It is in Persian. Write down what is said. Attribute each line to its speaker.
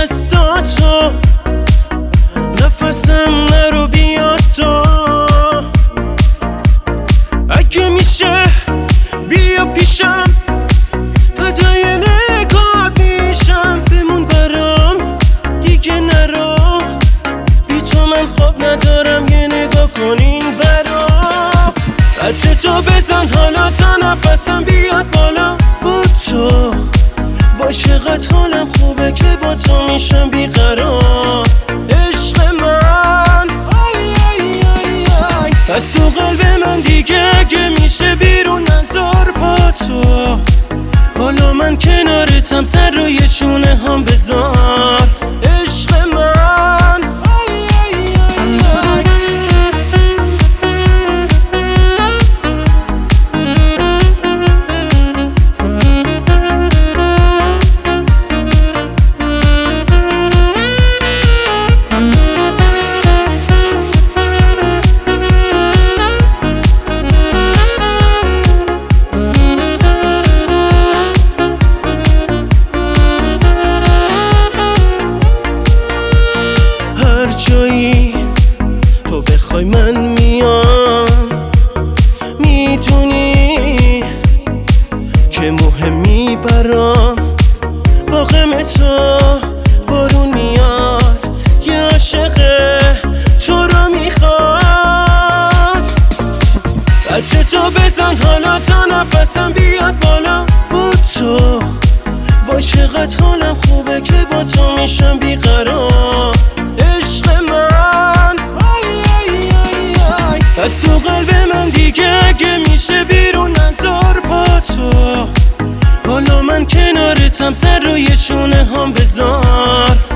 Speaker 1: دستاتو، نفسم نرو بیا تو. اگه میشه بیا پیشم، فدای نگات میشم. بمون برام دیگه نرو، بی تو من خواب ندارم. یه نگاه کن این ورا، عطر تو بزن حالا تا نفسم بیاد بالا. با تو با چقدر حالم خوبه که با تو میشم بیقرار. عشق من پس تو قلب من دیگه اگه میشه بیرون نذار. با تو حالا من کنارتم، سر روی شونه هم بذار. عشق من جایی تو بخوای من میام، میدونی که مهمی برام. با غم تو بارون میاد، یه عاشق تو رو میخواد. عطر تو بزن حالا تا نفسم بیاد بالا. با تو با چقدر حالم خوبه که با تو میشم بیقرار. عشق من از تو قلب من دیگه اگه میشه بیرون نذار. با تو حالا من کنارتم، سر روی شونه هم بذار.